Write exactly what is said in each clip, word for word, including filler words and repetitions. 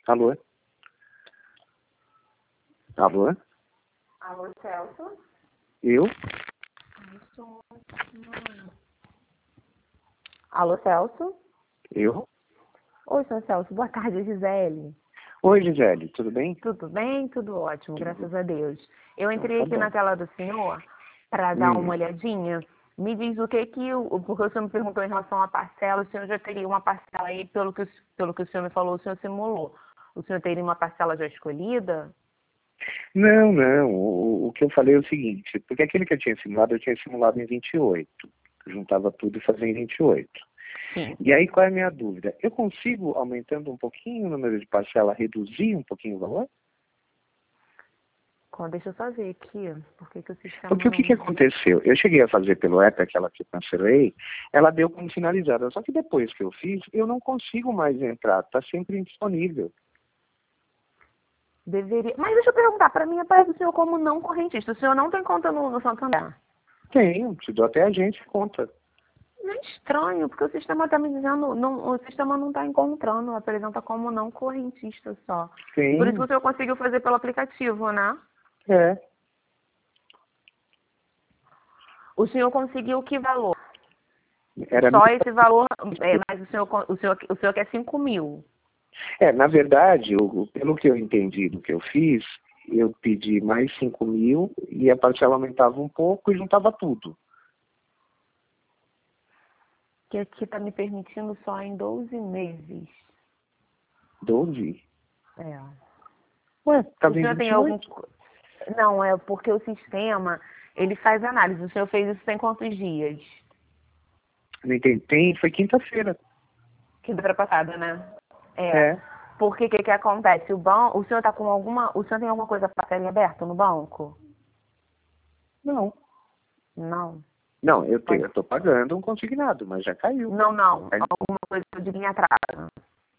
Alô? Alô? Alô, Celso? Eu? Alô, Celso? Eu? Oi, senhor Celso. Boa tarde, Gisele. Oi, Gisele, tudo bem? Tudo bem? Tudo ótimo, graças a Deus. Eu Então, entrei tá aqui bom. na tela do senhor para dar Hum. uma olhadinha. Me diz o que que... o- Porque o senhor me perguntou em relação à parcela, o senhor já teria uma parcela aí, pelo que, o- pelo que o senhor me falou, o senhor simulou. O senhor teria uma parcela já escolhida? Não, não. O, o que eu falei é o seguinte, porque aquele que eu tinha simulado, eu tinha simulado em vinte e oito. Eu juntava tudo e fazia em vinte e oito. Sim. E aí, qual é a minha dúvida? Eu consigo, aumentando um pouquinho o número de parcela, reduzir um pouquinho o valor? Ó, deixa eu só ver aqui, por que que o sistema Porque o que, que não... aconteceu? Eu cheguei a fazer pelo app, aquela que eu cancelei, ela deu como finalizada. Só que depois que eu fiz, eu não consigo mais entrar, está sempre indisponível. Deveria... Mas deixa eu perguntar, para mim aparece o senhor como não correntista. O senhor não tem conta no, no Santander? Tenho, te dou até a gente conta. É estranho, porque o sistema está me dizendo, não, o sistema não está encontrando, apresenta como não correntista só. Por isso que Tem, o senhor conseguiu fazer pelo aplicativo, né? é. O senhor conseguiu que valor? Era, Só esse valor, é, mas o senhor, o, senhor, o senhor quer cinco mil. é, na verdade, o, pelo que eu entendi do que eu fiz, eu pedi mais cinco mil e a parcela aumentava um pouco e juntava tudo. Que aqui está me permitindo só em doze meses. doze? É. Ué, O estava em senhor vinte tem e algum... oito. Não, é porque o sistema, ele faz análise. O senhor fez isso tem quantos dias? Não entendi. Tem, foi quinta-feira. Quinta-feira passada, né? É. É. Porque o que, que acontece? O banco, o senhor tá com alguma. O senhor tem alguma coisa parcela em aberto no banco? Não. Não. Não, eu tenho, Pode. eu tô pagando um consignado, mas já caiu. Não, não. Aí- Alguma coisa de linha atrás.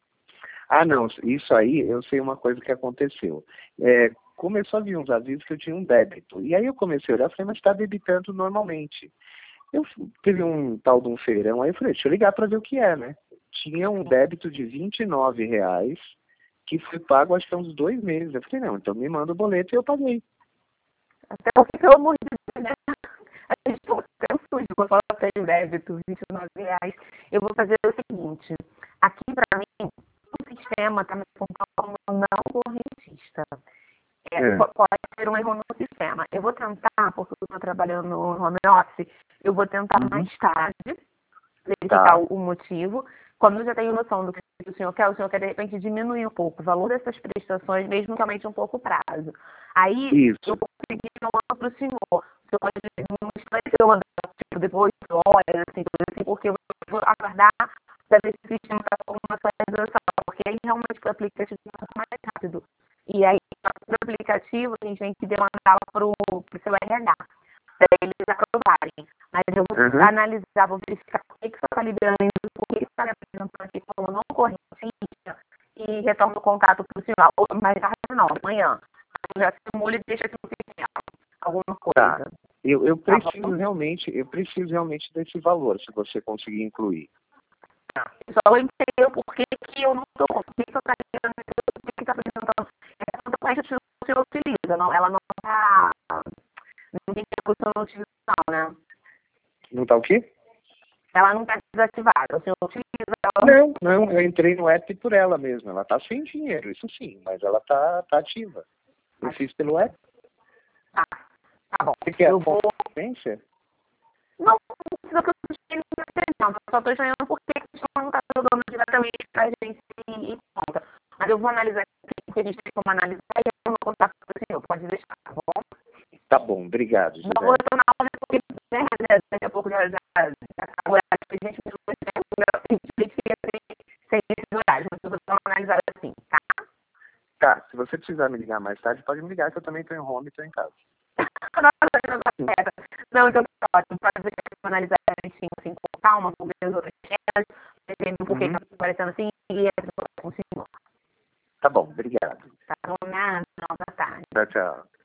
Ah, não, isso aí eu sei uma coisa que aconteceu. É, começou a vir uns avisos que eu tinha um débito. E aí eu comecei a olhar e falei, mas está debitando normalmente. Eu fu- teve um tal de um feirão, aí eu falei, deixa eu ligar para ver o que é, né? Tinha um débito de vinte e nove reais que foi pago acho que há uns dois meses. Eu falei, não, então me manda o boleto e eu paguei. Até porque, pelo amor de Deus, né? A gente ficou tão sujo quando fala que tem débito, vinte e nove reais. Eu vou fazer o seguinte. Aqui, pra mim, o sistema tá me apontando como não correntista. É, É. po- pode ser um erro no sistema. Eu vou tentar, porque eu estou trabalhando no home office, eu vou tentar Uhum. mais tarde verificar Tá. o, o motivo. Quando eu já tenho noção do que o senhor quer, o senhor quer de repente diminuir um pouco o valor dessas prestações, mesmo que aumente um pouco o prazo. Aí eu Isso. vou conseguir eu mando para o senhor. O senhor pode não esclarecer, eu mando tipo, depois, horas, assim, coisa assim, porque eu vou aguardar para ver se o sistema está com alguma atualização, porque aí realmente o aplicativo é um pouco mais rápido. E aí, no aplicativo, a gente tem que demandá-la para o seu R H, para eles aprovarem. Mas eu vou Uhum. analisar, vou verificar por que que você está liberando isso, por que que está me apresentando aqui como não correntista, e retorno o contato para o senhor. Ou mais tarde não, amanhã. Eu já simulo e deixa aqui no sistema alguma Tá. coisa. Eu, eu Tá preciso bom? realmente, eu preciso realmente desse valor, se você conseguir incluir. Tá. Só entender o porquê que eu não estou, por que que eu estou liberando isso, por que que está apresentando. Essa conta corrente o senhor utiliza, não, ela não está. Ninguém tem custo na utilização, né? Não tá o quê? Ela não está desativada. O senhor utiliza ela. Não, não, eu entrei no app por ela mesma. Ela tá sem dinheiro, isso sim, mas ela tá, tá ativa. Eu fiz pelo app. Tá, tá bom. Você quer Eu a vou. conferência? Não, não precisa que eu esteja não. Eu só estou estranhando porque a gente não está jogando diretamente para a gente e, e conta. Mas eu vou analisar aqui, porque a gente tem como analisar e eu vou contar com o senhor. Pode deixar, tá bom? Tá bom, obrigado, Não vou Gisele. retornar hoje porque né, daqui a pouco já, já, já acabou. Acho que a gente mesmo a gente fica sem, sem esses horários. Mas eu vou dar uma analisada assim, tá? Tá, se você precisar me ligar mais tarde, pode me ligar que eu também tô em home e tô em casa. Nossa, que negócio certo. Não, então tá ótimo. Pode deixar que eu analisar direitinho, assim, com calma, vou ver as outras cenas, entender por que Uhum. tá aparecendo assim e aí eu vou com o senhor. Tá bom, obrigado. Tá bom? Nada, não, boa tarde. Tchau, tchau.